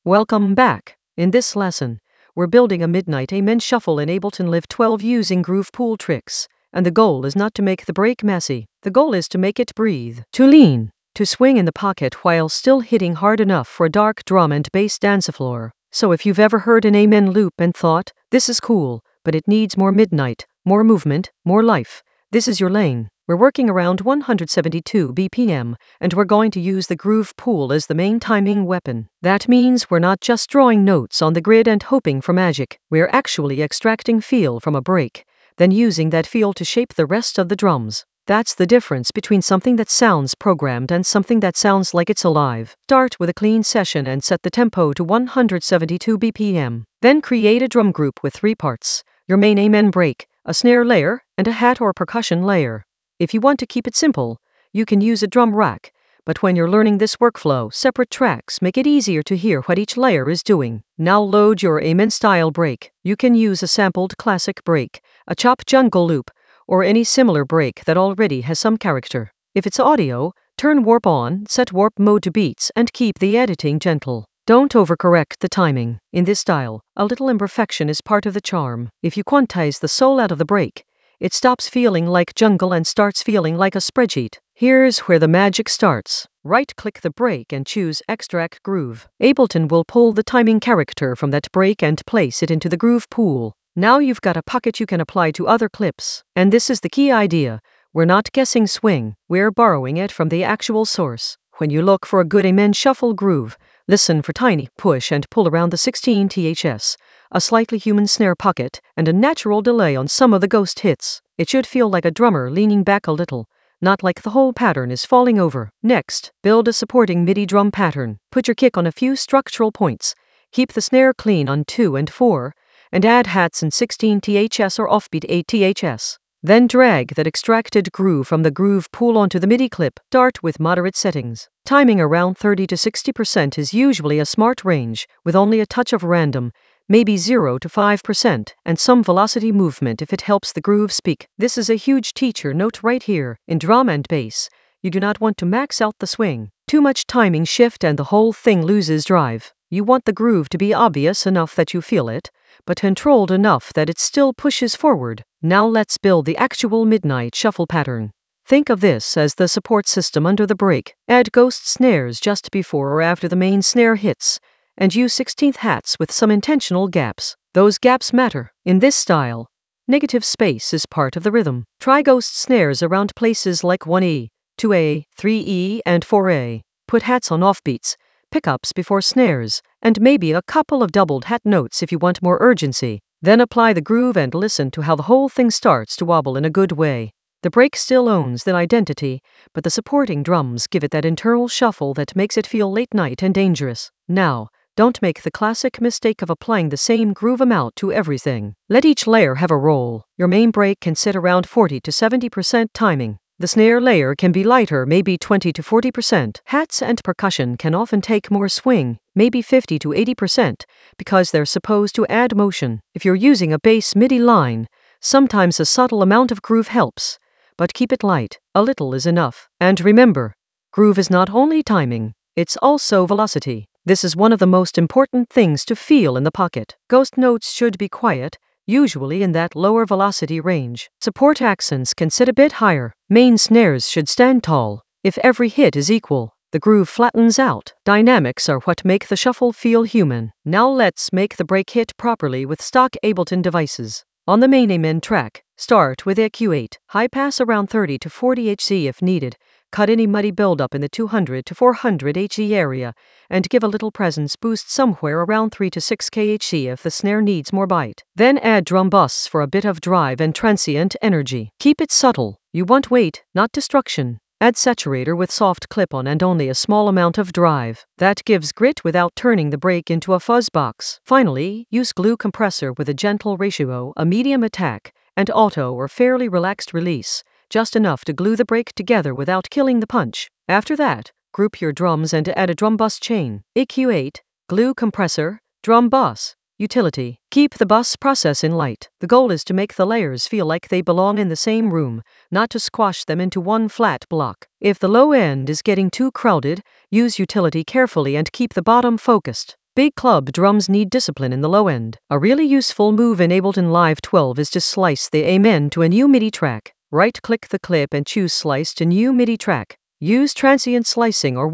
Welcome back. In this lesson, we're building a Midnight Amen shuffle in Ableton Live 12 using groove pool tricks. And the goal is not to make the break messy. The goal is to make it breathe, to lean, to swing in the pocket while still hitting hard enough for a dark drum and bass dance floor. So if you've ever heard an Amen loop and thought, this is cool, but it needs more midnight, more movement, more life, this is your lane. We're working around 172 BPM, and we're going to use the groove pool as the main timing weapon. That means we're not just drawing notes on the grid and hoping for magic. We're actually extracting feel from a break, then using that feel to shape the rest of the drums. That's the difference between something that sounds programmed and something that sounds like it's alive. Start with a clean session and set the tempo to 172 BPM. Then create a drum group with 3 parts: your main Amen break, a snare layer, and a hat or percussion layer. If you want to keep it simple, you can use a drum rack, but when you're learning this workflow, separate tracks make it easier to hear what each layer is doing. Now load your Amen style break. You can use a sampled classic break, a chop jungle loop, or any similar break that already has some character. If it's audio, turn warp on, set warp mode to beats, and keep the editing gentle. Don't overcorrect the timing. In this style, a little imperfection is part of the charm. If you quantize the soul out of the break, it stops feeling like jungle and starts feeling like a spreadsheet. Here's where the magic starts. Right-click the break and choose Extract Groove. Ableton will pull the timing character from that break and place it into the groove pool. Now you've got a pocket you can apply to other clips. And this is the key idea. We're not guessing swing. We're borrowing it from the actual source. When you look for a good Amen shuffle groove, listen for tiny push and pull around the 16 THS, a slightly human snare pocket, and a natural delay on some of the ghost hits. It should feel like a drummer leaning back a little, not like the whole pattern is falling over. Next, build a supporting MIDI drum pattern. Put your kick on a few structural points. Keep the snare clean on 2 and 4, and add hats in 16 THS or offbeat 8 THS. Then drag that extracted groove from the groove pool onto the MIDI clip. Start with moderate settings. Timing around 30 to 60% is usually a smart range, with only a touch of random, maybe 0 to 5%, and some velocity movement if it helps the groove speak. This is a huge teacher note right here. In drum and bass, you do not want to max out the swing. Too much timing shift and the whole thing loses drive. You want the groove to be obvious enough that you feel it, but controlled enough that it still pushes forward. Now let's build the actual midnight shuffle pattern. Think of this as the support system under the break. Add ghost snares just before or after the main snare hits, and use 16th hats with some intentional gaps. Those gaps matter. In this style, negative space is part of the rhythm. Try ghost snares around places like 1E, 2A, 3E, and 4A. Put hats on offbeats, pickups before snares, and maybe a couple of doubled hat notes if you want more urgency. Then apply the groove and listen to how the whole thing starts to wobble in a good way. The break still owns that identity, but the supporting drums give it that internal shuffle that makes it feel late night and dangerous. Now, don't make the classic mistake of applying the same groove amount to everything. Let each layer have a role. Your main break can sit around 40 to 70% timing. The snare layer can be lighter, maybe 20 to 40%. Hats and percussion can often take more swing, maybe 50 to 80%, because they're supposed to add motion. If you're using a bass MIDI line, sometimes a subtle amount of groove helps, but keep it light. A little is enough. And remember, groove is not only timing, it's also velocity. This is one of the most important things to feel in the pocket. Ghost notes should be quiet, usually in that lower velocity range. Support accents can sit a bit higher. Main snares should stand tall. If every hit is equal, the groove flattens out. Dynamics are what make the shuffle feel human. Now let's make the break hit properly with stock Ableton devices. On the main Amen track, start with EQ8, high pass around 30 to 40 Hz if needed. Cut any muddy buildup in the 200 to 400 Hz area, and give a little presence boost somewhere around 3 to 6 kHz if the snare needs more bite. Then add drum busts for a bit of drive and transient energy. Keep it subtle. You want weight, not destruction. Add saturator with soft clip-on and only a small amount of drive. That gives grit without turning the break into a fuzz box. Finally, use glue compressor with a gentle ratio, a medium attack, and auto or fairly relaxed release, just enough to glue the break together without killing the punch. After that, group your drums and add a drum bus chain. EQ8, glue compressor, drum bus. Utility. Keep the bus process in light. The goal is to make the layers feel like they belong in the same room, not to squash them into one flat block. If the low end is getting too crowded, use utility carefully and keep the bottom focused. Big club drums need discipline in the low end. A really useful move in Ableton Live 12 is to slice the Amen to a new MIDI track. Right-click the clip and choose Slice to New MIDI Track. Use transient slicing or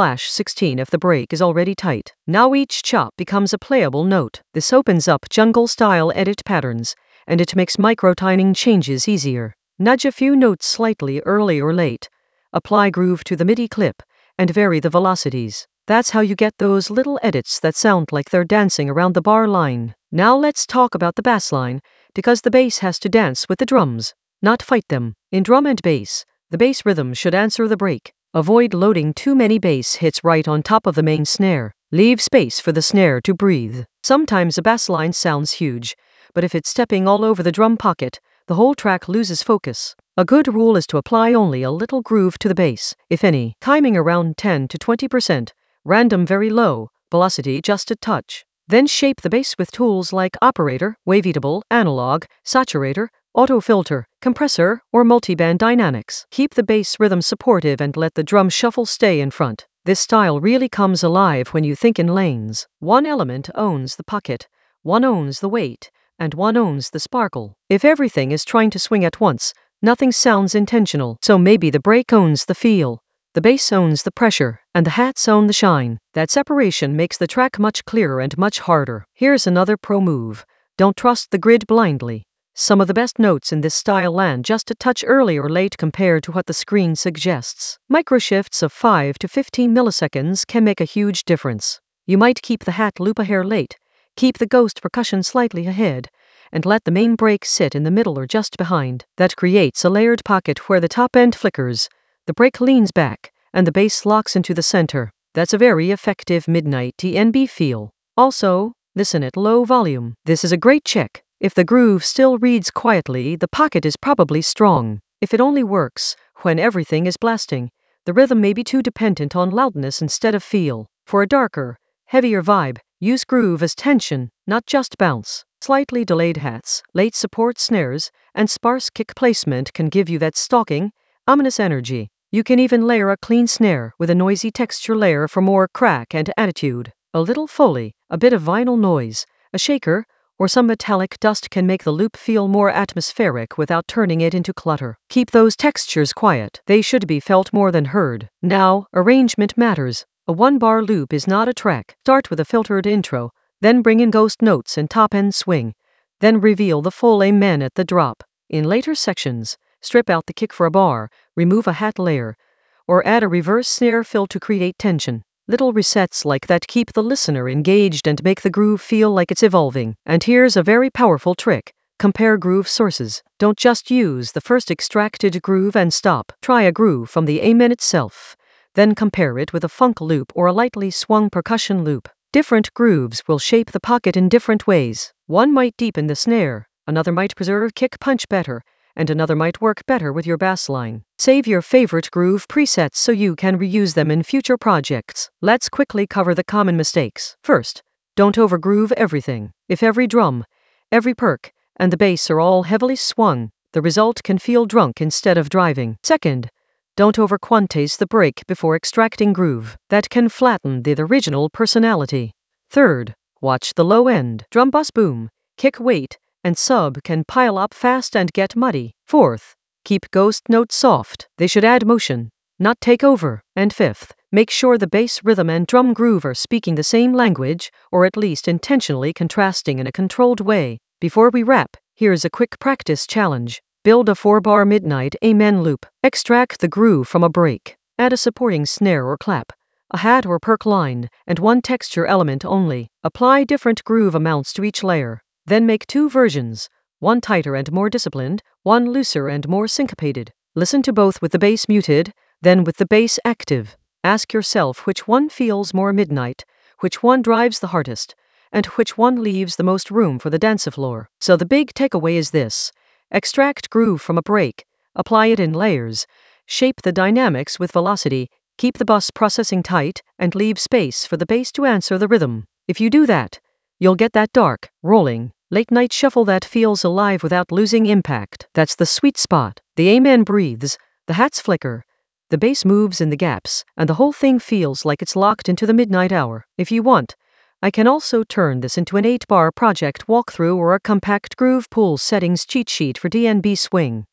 1/16 if the break is already tight. Now each chop becomes a playable note. This opens up jungle-style edit patterns, and it makes micro-timing changes easier. Nudge a few notes slightly early or late. Apply groove to the MIDI clip, and vary the velocities. That's how you get those little edits that sound like they're dancing around the bar line. Now let's talk about the bass line, because the bass has to dance with the drums, not fight them. In drum and bass, the bass rhythm should answer the break. Avoid loading too many bass hits right on top of the main snare. Leave space for the snare to breathe. Sometimes a bass line sounds huge, but if it's stepping all over the drum pocket, the whole track loses focus. A good rule is to apply only a little groove to the bass, if any, timing around 10 to 20%, random very low, velocity just a touch. Then shape the bass with tools like operator, waveatable, analog, saturator, auto filter, compressor, or multiband dynamics. Keep the bass rhythm supportive and let the drum shuffle stay in front. This style really comes alive when you think in lanes. One element owns the pocket, one owns the weight, and one owns the sparkle. If everything is trying to swing at once, nothing sounds intentional. So maybe the break owns the feel, the bass owns the pressure, and the hats own the shine. That separation makes the track much clearer and much harder. Here's another pro move. Don't trust the grid blindly. Some of the best notes in this style land just a touch early or late compared to what the screen suggests. Microshifts of 5 to 15 milliseconds can make a huge difference. You might keep the hat loop a hair late, keep the ghost percussion slightly ahead, and let the main break sit in the middle or just behind. That creates a layered pocket where the top end flickers, the break leans back, and the bass locks into the center. That's a very effective midnight TNB feel. Also, listen at low volume. This is a great check. If the groove still reads quietly, the pocket is probably strong. If it only works when everything is blasting, the rhythm may be too dependent on loudness instead of feel. For a darker, heavier vibe, use groove as tension, not just bounce. Slightly delayed hats, late support snares, and sparse kick placement can give you that stalking, ominous energy. You can even layer a clean snare with a noisy texture layer for more crack and attitude. A little Foley, a bit of vinyl noise, a shaker, or some metallic dust can make the loop feel more atmospheric without turning it into clutter. Keep those textures quiet. They should be felt more than heard. Now, arrangement matters. A one-bar loop is not a track. Start with a filtered intro, then bring in ghost notes and top-end swing, then reveal the full amen at the drop. In later sections, strip out the kick for a bar, remove a hat layer, or add a reverse snare fill to create tension. Little resets like that keep the listener engaged and make the groove feel like it's evolving. And here's a very powerful trick. Compare groove sources. Don't just use the first extracted groove and stop. Try a groove from the amen itself. Then compare it with a funk loop or a lightly swung percussion loop. Different grooves will shape the pocket in different ways. One might deepen the snare, another might preserve kick punch better, and another might work better with your bass line. Save your favorite groove presets so you can reuse them in future projects. Let's quickly cover the common mistakes. First, don't overgroove everything. If every drum, every perk, and the bass are all heavily swung, the result can feel drunk instead of driving. Second, don't overquantize the break before extracting groove. That can flatten the original personality. Third, watch the low end. Drum bus boom, kick weight, and sub can pile up fast and get muddy. Fourth, keep ghost notes soft. They should add motion, not take over. And fifth, make sure the bass rhythm and drum groove are speaking the same language, or at least intentionally contrasting in a controlled way. Before we wrap, here's a quick practice challenge. Build a 4-bar midnight amen loop. Extract the groove from a break. Add a supporting snare or clap, a hat or perk line, and one texture element only. Apply different groove amounts to each layer. Then make 2 versions, one tighter and more disciplined, one looser and more syncopated. Listen to both with the bass muted, then with the bass active. Ask yourself which one feels more midnight, which one drives the hardest, and which one leaves the most room for the dance floor. So the big takeaway is this. Extract groove from a break, apply it in layers, shape the dynamics with velocity, keep the bus processing tight, and leave space for the bass to answer the rhythm. If you do that, you'll get that dark, rolling, late-night shuffle that feels alive without losing impact. That's the sweet spot. The amen breathes, the hats flicker, the bass moves in the gaps, and the whole thing feels like it's locked into the midnight hour. If you want, I can also turn this into an 8-bar project walkthrough or a compact groove pool settings cheat sheet for DNB Swing.